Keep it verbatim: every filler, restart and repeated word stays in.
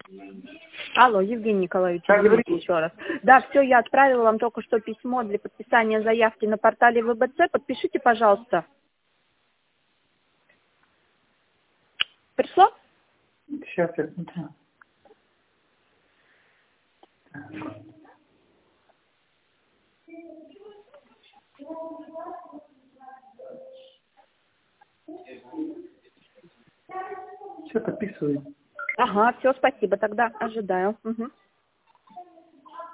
Алло, Евгений Николаевич, Да, извините говорите. еще раз. Да, все, я отправила вам только что письмо для подписания заявки на портале вэ бэ цэ. Подпишите, пожалуйста. Пришло? Сейчас я смотрю. Все, подписываю. Ага, все, спасибо, тогда ожидаю. Угу.